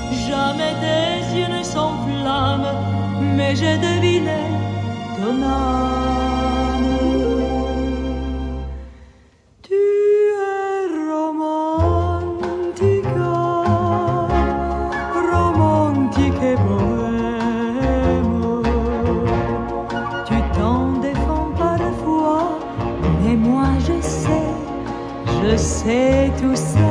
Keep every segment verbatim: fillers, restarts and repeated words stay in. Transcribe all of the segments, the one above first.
Jamais tes yeux ne s'enflamment, mais j'ai deviné ton âme. Tu es romantica, romantique et bohème. Tu t'en défends parfois, mais moi je sais, je sais tout ça.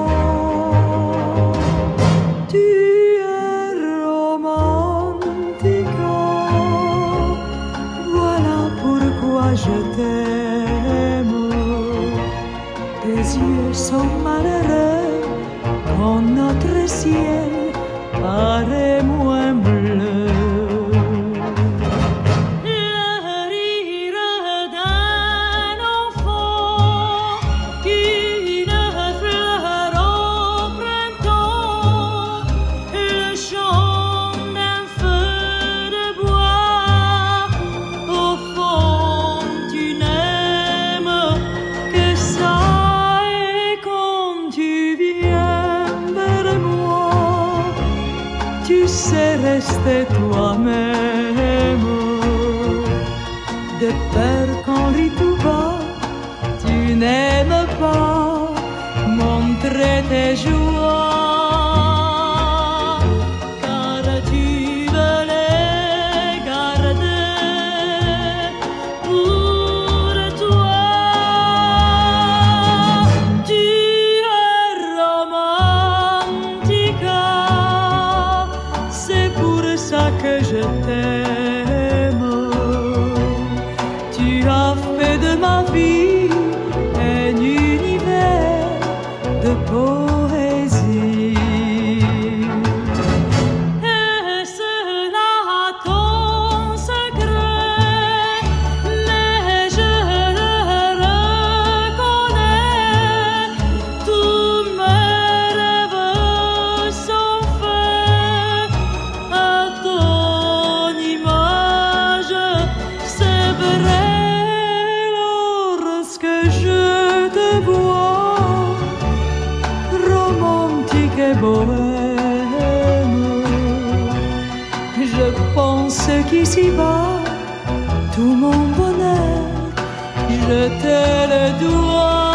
Je t'aime, tes yeux sont malheureux quand notre ciel paraît moins bleu. Le rire d'un enfant, une fleur au printemps, le chant d'un feu de bois, au fond tu sais rester toi-même. De peur qu'on rit tout bas, tu n'aimes pas montrer tes joies, car tu veux les garder pour toi. Tu es romantica, c'est pour ça que je t'aime. Tu as fait de ma vie un univers de poésie. Est-ce là ton secret? Mais je le reconnais. Tous mes rêves sont faits à ton image, c'est vrai. Lorsque je te vois, romantique et bohème, je pense qu'ici-bas, tout mon bonheur, je te le dois.